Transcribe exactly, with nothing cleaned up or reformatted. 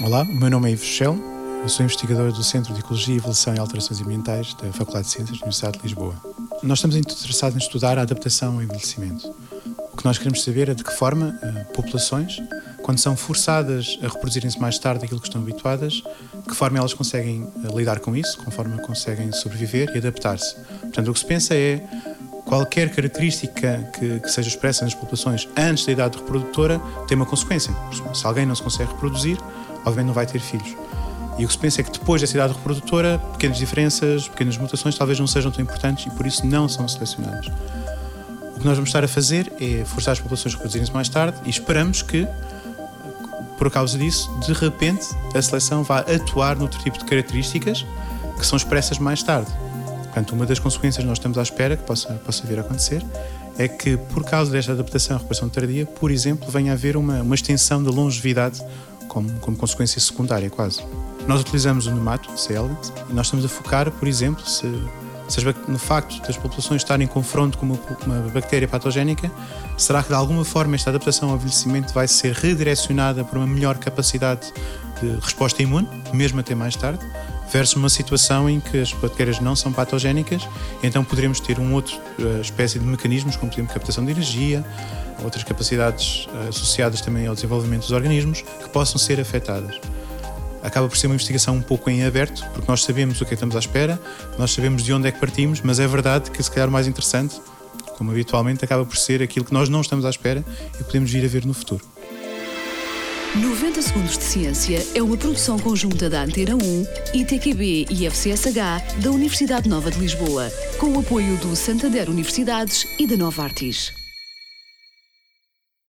Olá, o meu nome é Ivo Schell, eu sou investigador do Centro de Ecologia, Evolução e Alterações Ambientais da Faculdade de Ciências da Universidade de Lisboa. Nós estamos interessados em estudar a adaptação ao envelhecimento. O que nós queremos saber é de que forma uh, populações, quando são forçadas a reproduzirem-se mais tarde daquilo que estão habituadas, de que forma elas conseguem uh, lidar com isso, conforme conseguem sobreviver e adaptar-se. Portanto, o que se pensa é qualquer característica que, que seja expressa nas populações antes da idade reprodutora tem uma consequência. Se alguém não se consegue reproduzir, obviamente não vai ter filhos. E o que se pensa é que depois dessa idade reprodutora, pequenas diferenças, pequenas mutações talvez não sejam tão importantes e por isso não são selecionadas. O que nós vamos estar a fazer é forçar as populações a reproduzirem-se mais tarde e esperamos que, por causa disso, de repente a seleção vá atuar noutro tipo de características que são expressas mais tarde. Portanto, uma das consequências que nós estamos à espera que possa, possa vir a acontecer é que, por causa desta adaptação à recuperação tardia, por exemplo, venha a haver uma, uma extensão da longevidade como, como consequência secundária, quase. Nós utilizamos o nemato, C. elegans, e nós estamos a focar, por exemplo, se, se no facto das populações estarem em confronto com uma, uma bactéria patogénica, será que de alguma forma esta adaptação ao envelhecimento vai ser redirecionada por uma melhor capacidade de resposta imune, mesmo até mais tarde, versus uma situação em que as bactérias não são patogénicas, então poderemos ter uma outra uh, espécie de mecanismos, como por exemplo captação de energia, outras capacidades uh, associadas também ao desenvolvimento dos organismos, que possam ser afetadas. Acaba por ser uma investigação um pouco em aberto, porque nós sabemos o que é que estamos à espera, nós sabemos de onde é que partimos, mas é verdade que se calhar o mais interessante, como habitualmente, acaba por ser aquilo que nós não estamos à espera e podemos vir a ver no futuro. noventa Segundos de Ciência é uma produção conjunta da Antena um, I T Q B e F C S H da Universidade Nova de Lisboa, com o apoio do Santander Universidades e da Novartis.